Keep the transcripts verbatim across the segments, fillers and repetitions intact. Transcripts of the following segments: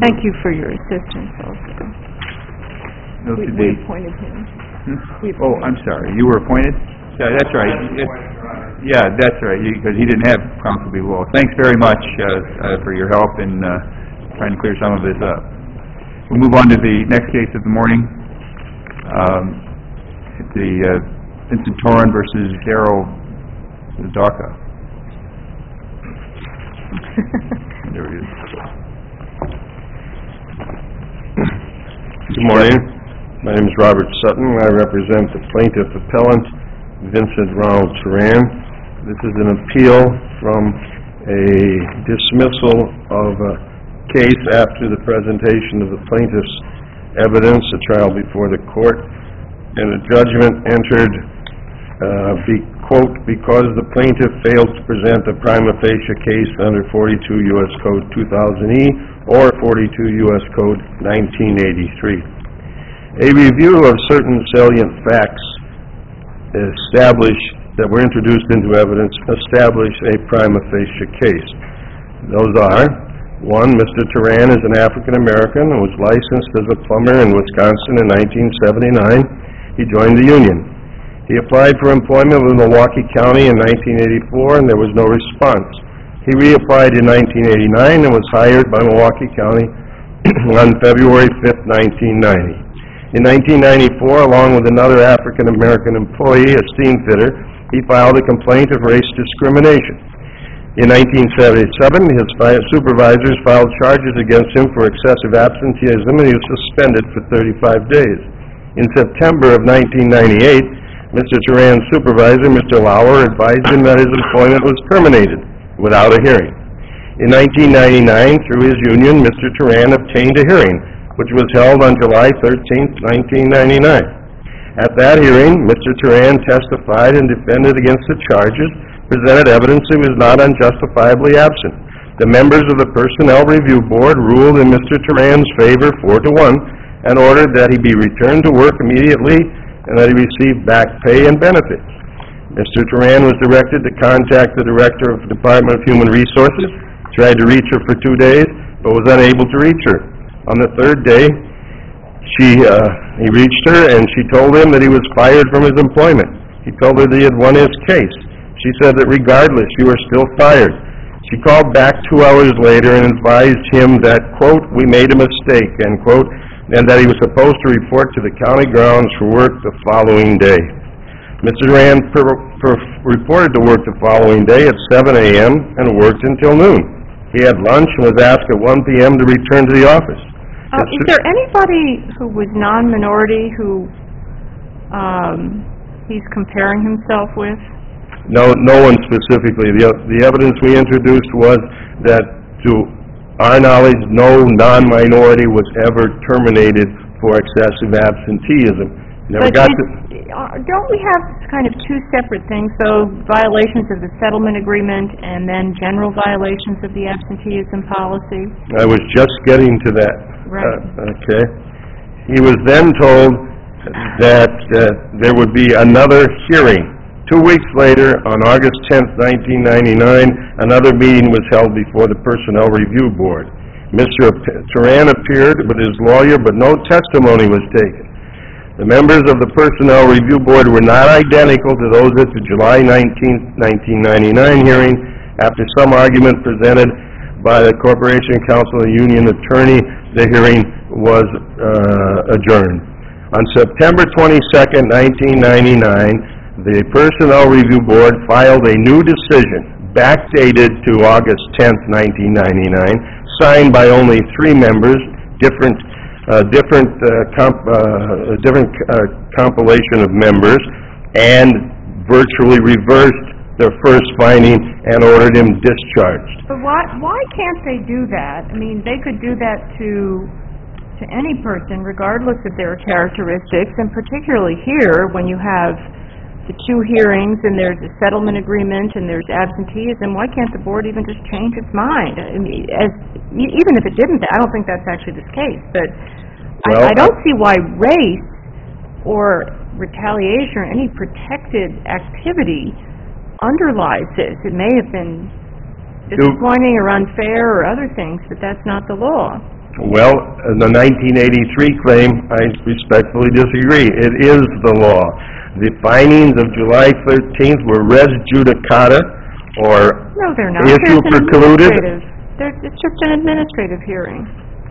Thank you for your assistance also. No, We, to we the- appointed him. Hmm? We Oh, I'm sorry, you were appointed? Yeah, that's right. It- Yeah, that's right, because he didn't have counsel below. Thanks very much uh, uh, for your help in uh, trying to clear some of this up. We'll move on to the next case of the morning. Um, the uh, Vincent Toren versus Daryl Zadaka. There it is. Good morning. My name is Robert Sutton. I represent the plaintiff appellant, Vincent Ronald Toren. This is an appeal from a dismissal of a case after the presentation of the plaintiff's evidence, a trial before the court, and a judgment entered, uh, be, quote, because the plaintiff failed to present a prima facie case under forty-two U S Code two thousand E or forty-two U S Code nineteen eighty-three. A review of certain salient facts established that were introduced into evidence establish a prima facie case. Those are, one, Mister Toren is an African American and was licensed as a plumber in Wisconsin in nineteen seventy-nine. He joined the union. He applied for employment with Milwaukee County in nineteen eighty-four, and there was no response. He reapplied in nineteen eighty-nine and was hired by Milwaukee County on February fifth, nineteen ninety. In nineteen ninety-four, along with another African American employee, a steam fitter, he filed a complaint of race discrimination. In nineteen seventy-seven, his supervisors filed charges against him for excessive absenteeism, and he was suspended for thirty-five days. In September of nineteen ninety-eight, Mister Toren's supervisor, Mister Lauer, advised him that his employment was terminated without a hearing. In nineteen ninety-nine, through his union, Mister Toren obtained a hearing, which was held on July thirteenth, nineteen ninety-nine. At that hearing, Mister Toren testified and defended against the charges, presented evidence he was not unjustifiably absent. The members of the Personnel Review Board ruled in Mister Toren's favor four to one and ordered that he be returned to work immediately and that he receive back pay and benefits. Mister Toren was directed to contact the Director of the Department of Human Resources, tried to reach her for two days, but was unable to reach her. On the third day, she, uh, he reached her and she told him that he was fired from his employment. He told her that he had won his case. She said that regardless, you are still fired. She called back two hours later and advised him that, quote, we made a mistake, end quote, and that he was supposed to report to the county grounds for work the following day. Mister Toren per, per, reported to work the following day at seven a m and worked until noon. He had lunch and was asked at one p m to return to the office. Uh, is there anybody who was non-minority who um, he's comparing himself with? No, no one specifically. The, the evidence we introduced was that, to our knowledge, no non-minority was ever terminated for excessive absenteeism. Never But got it, to... uh, don't we have kind of two separate things, so violations of the settlement agreement and then general violations of the absenteeism policy? I was just getting to that. Right. Uh, okay. He was then told that uh, there would be another hearing. Two weeks later, on August tenth, nineteen ninety-nine, another meeting was held before the Personnel Review Board. Mister Toren appeared with his lawyer, but no testimony was taken. The members of the Personnel Review Board were not identical to those at the July nineteenth, nineteen ninety-nine hearing. After some argument presented by the Corporation Counsel and Union Attorney, the hearing was uh, adjourned. On September twenty-second, nineteen ninety-nine, the Personnel Review Board filed a new decision, backdated to August tenth, nineteen ninety-nine, signed by only three members, different uh, different uh, comp, uh, different uh, compilation of members, and virtually reversed their first finding and ordered him discharged. But why why can't they do that? I mean, they could do that to to any person, regardless of their characteristics, and particularly here, when you have the two hearings and there's a settlement agreement and there's absenteeism, why can't the board even just change its mind? I mean, as, even if it didn't, I don't think that's actually the case, but Well, I, I don't see why race or retaliation or any protected activity underlies this. It may have been disappointing or unfair or other things, but that's not the law. Well, the nineteen eighty-three claim, I respectfully disagree. It is the law. The findings of July thirteenth were res judicata, or No, they're not. issue There's an precluded. administrative- There's, it's just an administrative hearing.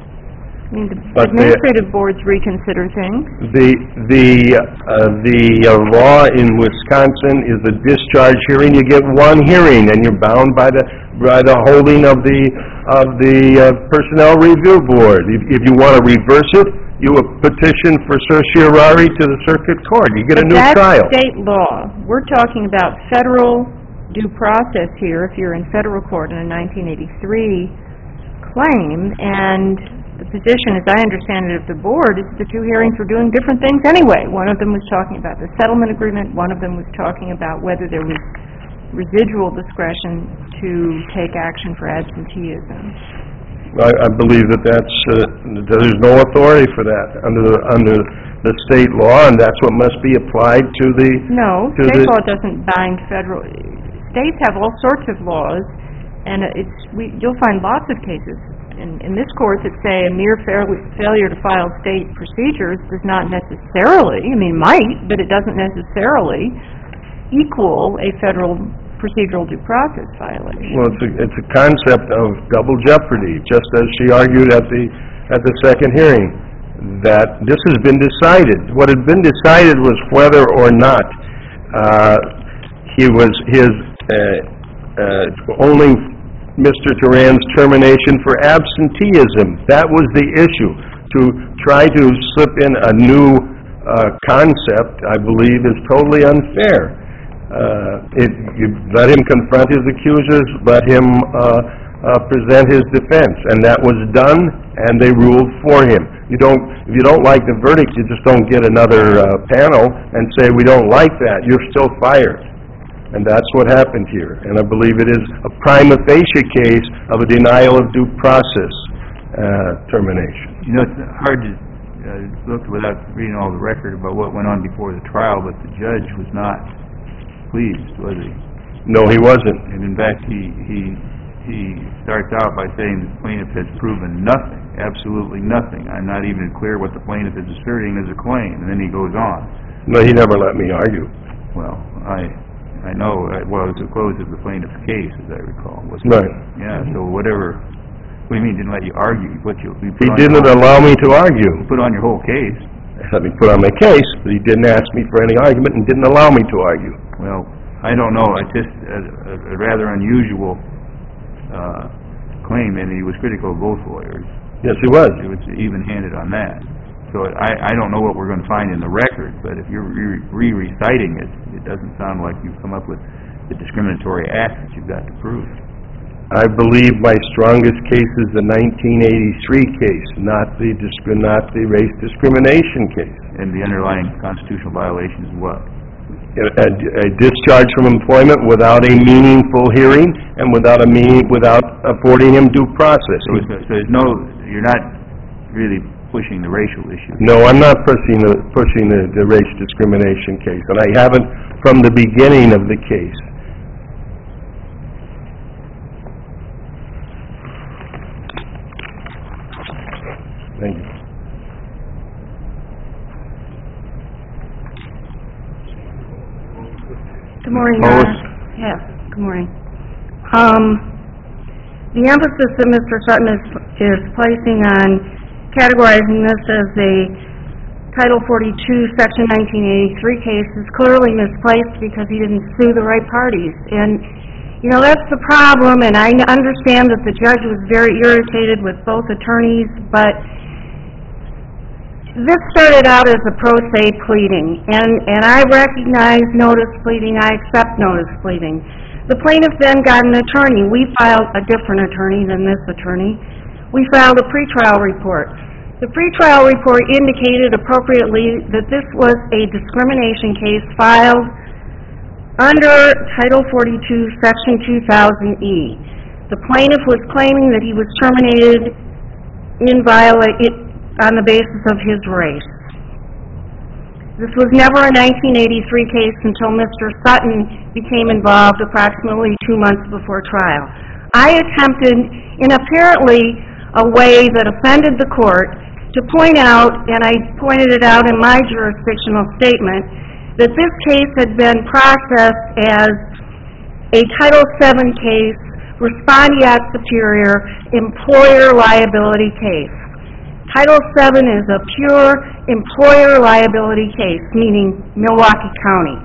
I mean, the But the- administrative boards reconsider things. The, the, uh, the uh, law in Wisconsin is a discharge hearing. You get one hearing, and you're bound by the, by the holding of the, of the uh, Personnel Review Board. If, if you want to reverse it, you would petition for certiorari to the circuit court. You get a But new trial. that's state law. We're talking about federal due process here, if you're in federal court in a nineteen eighty-three claim, and the position, as I understand it, of the board is the two hearings were doing different things anyway. One of them was talking about the settlement agreement, one of them was talking about whether there was residual discretion to take action for absenteeism. I, I believe that that's, uh, there's no authority for that under, the under the state law, and that's what must be applied to the... No, to state the- law doesn't bind federal... States have all sorts of laws, and it's, we, you'll find lots of cases in, in this court that say a mere fail, failure to file state procedures does not necessarily, I mean, might, but it doesn't necessarily equal a federal procedural due process violation. Well, it's a, it's a concept of double jeopardy, just as she argued at the, at the second hearing, that this has been decided. What had been decided was whether or not uh, he was, his, uh, uh, only Mister Turan's termination for absenteeism. That was the issue. To try to slip in a new uh, concept, I believe, is totally unfair. Uh, it, you let him confront his accusers, let him uh, uh, present his defense, and that was done, and they ruled for him. You don't, if you don't like the verdict, you just don't get another uh, panel and say, we don't like that. You're still fired. And that's what happened here. And I believe it is a prima facie case of a denial of due process uh, termination. You know, it's hard to uh, look without reading all the record about what went on before the trial, but the judge was not pleased, was he? No, he wasn't. And in fact, he, he, he starts out by saying the plaintiff has proven nothing, absolutely nothing. I'm not even clear what the plaintiff is asserting as a claim. And then he goes on. No, he never let me argue. Well, I... I know, uh, well, it was the close of the plaintiff's case, as I recall, wasn't it? Right. Yeah, so whatever, what do you mean, didn't let you argue? You put your, you put He on didn't your whole, allow me to argue. you put on your whole case. Let me put on my case, but he didn't ask me for any argument and didn't allow me to argue. Well, I don't know, it's just a, a, a rather unusual, uh, claim, and he was critical of both lawyers. Yes, he was. It was even-handed on that. So I, I don't know what we're going to find in the record, but if you're re- re-reciting it, it doesn't sound like you've come up with the discriminatory act that you've got to prove. I believe my strongest case is the nineteen eighty-three case, not the discri- not the race discrimination case. And the underlying constitutional violation is what? A, a discharge from employment without a meaningful hearing and without a meaning, without affording him due process. So, it's, so there's no, you're not really pushing the racial issue. No, I'm not pushing the pushing the, the race discrimination case, and I haven't from the beginning of the case. Thank you. Good morning, Your Lois? Honor. Yes, good morning. Um, the emphasis that Mister Sutton is, is placing on categorizing this as a Title forty-two, Section nineteen eighty-three case is clearly misplaced because he didn't sue the right parties. And, you know, that's the problem, and I understand that the judge was very irritated with both attorneys, but this started out as a pro se pleading, and, and I recognize notice pleading, I accept notice pleading. The plaintiff then got an attorney. We filed a different attorney than this attorney. We filed a pretrial report. The pretrial report indicated appropriately that this was a discrimination case filed under Title forty-two, Section two thousand E. The plaintiff was claiming that he was terminated in viola- on the basis of his race. This was never a nineteen eighty-three case until Mister Sutton became involved approximately two months before trial. I attempted, in apparently a way that offended the court to point out, and I pointed it out in my jurisdictional statement, that this case had been processed as a Title seven case, respondeat superior, employer liability case. Title seven is a pure employer liability case, meaning Milwaukee County.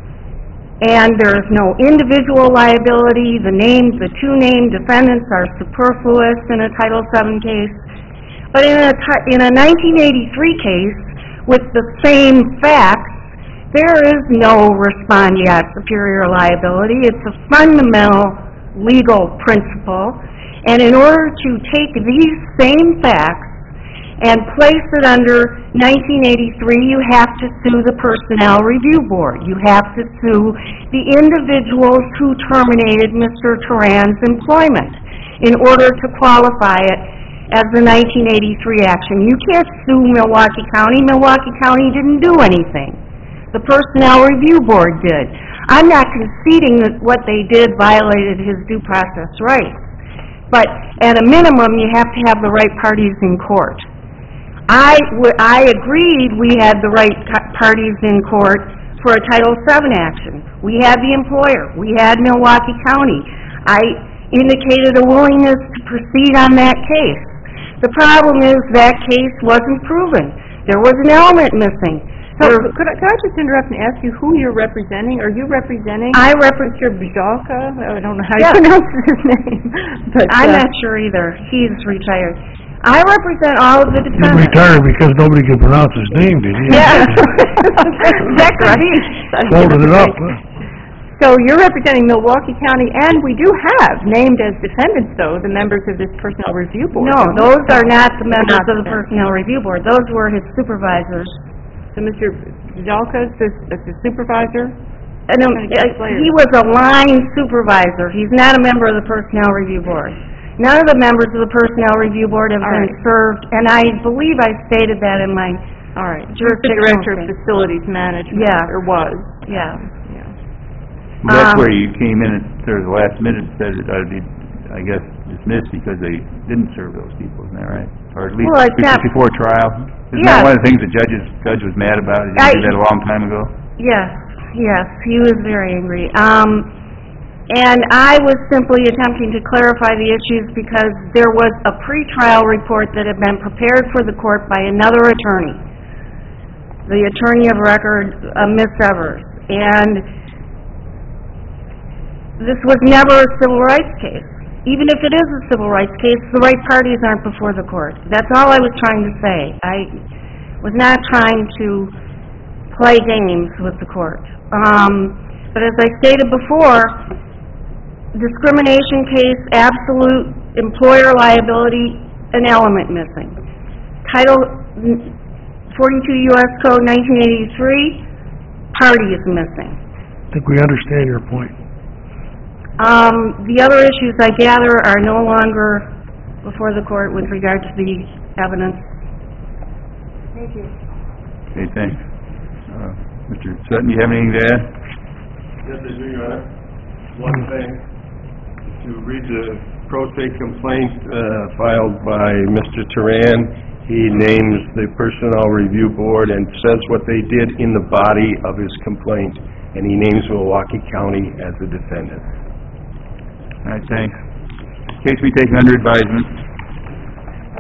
And there is no individual liability. The names, the two named defendants are superfluous in a Title seven case. But in a, in a nineteen eighty-three case, with the same facts, there is no respondeat superior liability. It's a fundamental legal principle. And in order to take these same facts and place it under nineteen eighty-three, you have to sue the Personnel Review Board. You have to sue the individuals who terminated Mister Turan's employment in order to qualify it as the nineteen eighty-three action. You can't sue Milwaukee County. Milwaukee County didn't do anything. The Personnel Review Board did. I'm not conceding that what they did violated his due process rights, but at a minimum, you have to have the right parties in court. I, w I agreed we had the right parties in court for a Title seven action. We had the employer. We had Milwaukee County. I indicated a willingness to proceed on that case. The problem is that case wasn't proven. There was an element missing. So, could I, could I just interrupt and ask you who you're representing? Are you representing I represent Mister Bjalka? I don't know how Yeah. you pronounce his name. But, I'm uh, not sure either. He's retired. I represent all of the He defendants. retired because nobody could pronounce his name, did he? Yeah. That could be. Folded it up, huh? So you're representing Milwaukee County, and we do have named as defendants, though, the members of this Personnel Review Board. No, those are not the members Not of the the- Personnel Review Board. Those were his supervisors. So Mister Bjalka is the, is the supervisor? And, um, Trying to get this later. he was a line supervisor. He's not a member of the Personnel Review Board. None of the members of the Personnel Review Board have All been right. served, and I believe I stated that in my, All right. He's the Jurisdictional Director of thing. Facilities Management. Yeah. Or was. yeah. Yeah. Well, that's Um, where you came in at sort of the last minute, and said it ought to be, I guess, dismissed because they didn't serve those people, isn't that right? Or at least Well, it's not- before trial? Isn't Yeah. that one of the things the judges, judge was mad about? He I- did that a long time ago? Yes, yes, he was very angry. Um, and I was simply attempting to clarify the issues because there was a pretrial report that had been prepared for the court by another attorney, the attorney of record, uh, Miss Evers. And this was never a civil rights case. Even if it is a civil rights case, the right parties aren't before the court. That's all I was trying to say. I was not trying to play games with the court. Um, but as I stated before, discrimination case, absolute employer liability, an element missing. Title forty-two U S Code nineteen eighty-three, party is missing. I think we understand your point. Um, the other issues, I gather, are no longer before the court with regard to the evidence. Thank you. Okay, thanks. Uh, Mister Sutton, you have anything to add? Yes, I do, Your Honor. One thing, to read the pro se complaint uh, filed by Mister Turan, he names the Personnel Review Board and says what they did in the body of his complaint, and he names Milwaukee County as the defendant. All right, thanks. Case be taken under advisement.